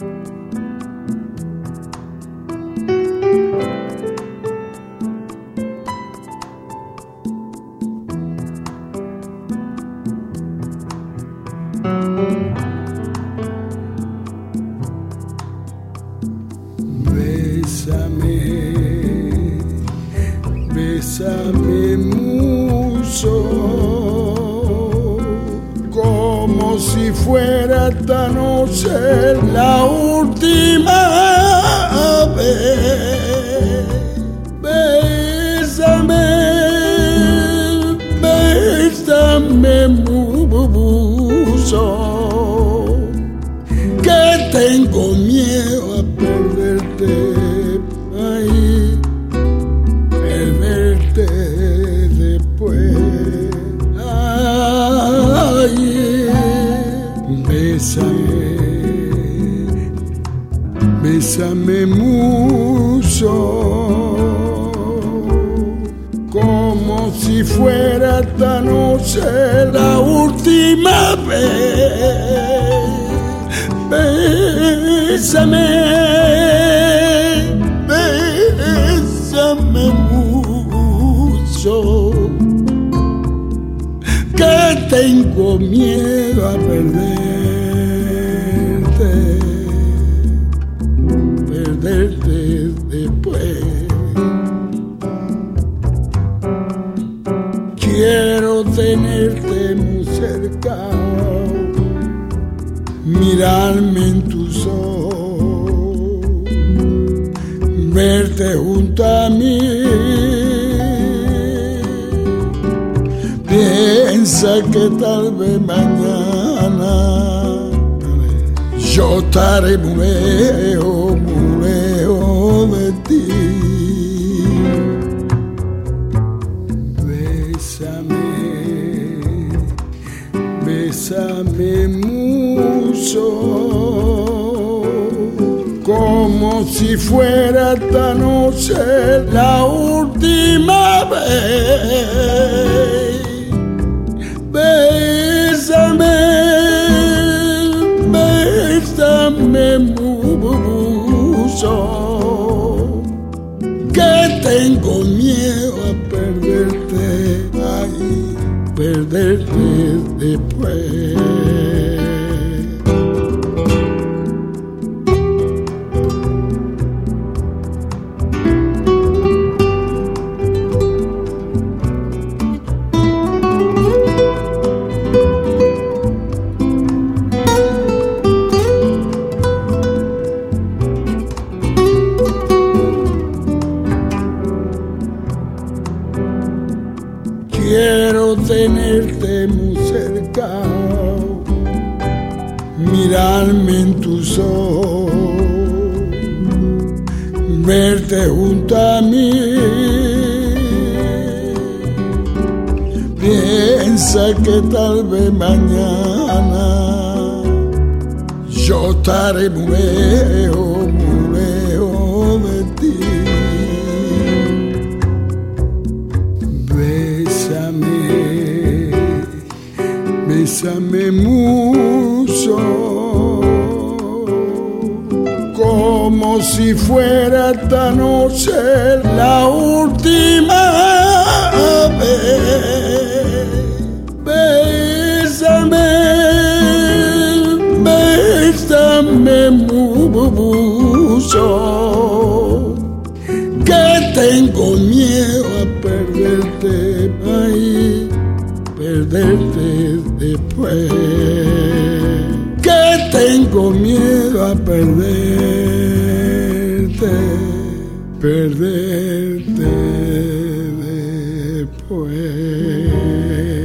Bésame mucho, como si fuera esta noche la última vez. Bésame, bésame mucho, que tengo miedo a perderte. Ay, perderte después. Ay, bésame, bésame mucho, como si fuera esta noche la última vez. Bésame, bésame mucho, que tengo miedo a perderte, perderte después. Quiero tenerte muy cerca, mirarme en tus ojos, verte junto a mí. Piensa que tal vez mañana yo estaré muy lejos de ti. Bésame, bésame mucho, como si fuera esta noche la última vez. Bésame, bésame mucho, que tengo miedo a perderte, ay, perderte después. Quiero tenerte muy cerca, mirarme en tus ojos, verte junto a mí. Piensa que tal vez mañana yo estaré muy lejos de ti. Bésame mucho, como si fuera esta noche la última vez. Bésame, bésame mucho, que tengo miedo a perderte, ay, perderte después. Que tengo miedo a perderte, perderte después.